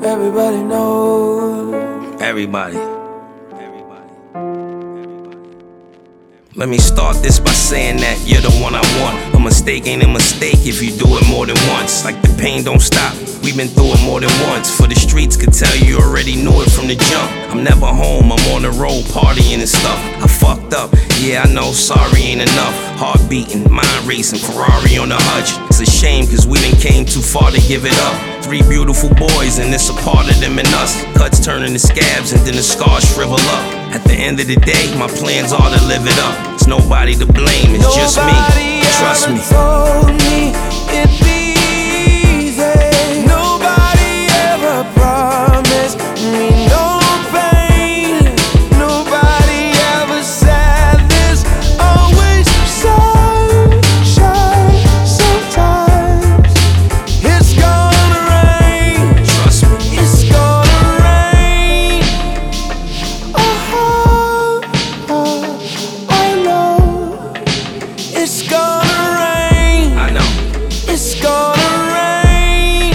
Everybody knows. Everybody. Let me start this by saying that you're the one I want. A mistake ain't a mistake if you do it more than once. Like the pain don't stop, we've been through it more than once. For the streets could tell you already knew it from the jump. I'm never home, I'm on the road partying and stuff. I fucked up, yeah I know, sorry ain't enough. Heart beating, mind racing, Ferrari on the hutch. It's a shame cause we done came too far to give it up. 3 beautiful boys and it's a part of them and us. Cuts turning to scabs and then the scars shrivel up. At the end of the day, my plans are to live it up. It's nobody to blame, it's just me. Trust me. Told me it'd be easy. Nobody ever promised me no pain. Nobody ever said this. Always sunshine. Sometimes it's gonna rain. Trust me. It's gonna rain. I know it's gonna rain. I know. It's gonna rain.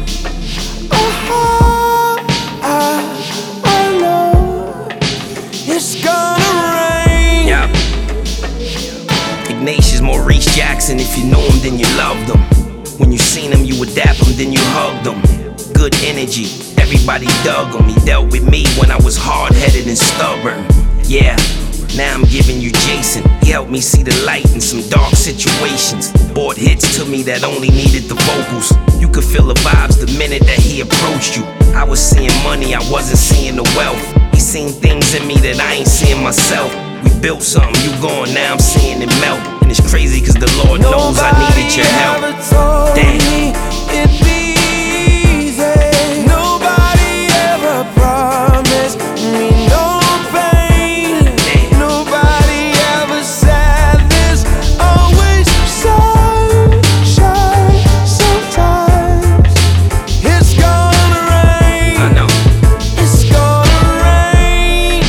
I know it's gonna rain. Yeah. Ignatius Maurice Jackson, if you know him, then you loved him. When you seen him, you adapt him, then you hugged him. Good energy, everybody dug him. He dealt with me when I was hard-headed and stubborn. Yeah, now I'm giving you Jason. He helped me see the light in some dark situations. Brought hits to me that only needed the vocals. You could feel the vibes the minute that he approached you. I was seeing money, I wasn't seeing the wealth. He seen things in me that I ain't seeing myself. We built something, you gone, now I'm seeing it melt. And it's crazy cause the Lord knows I needed your help. Damn. It'd be easy. Nobody ever promised me no pain. Nobody ever said this. Always sunshine. Sometimes it's gonna rain. I know. It's gonna rain.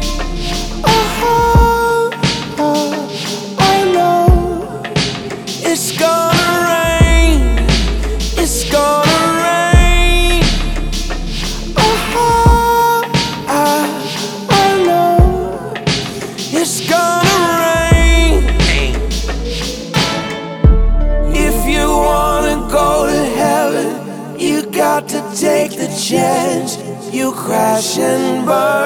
I know it's gonna rain. It's gonna rain. I know it's gonna rain. Hey. If you wanna go to heaven, you got to take the chance. You crash and burn.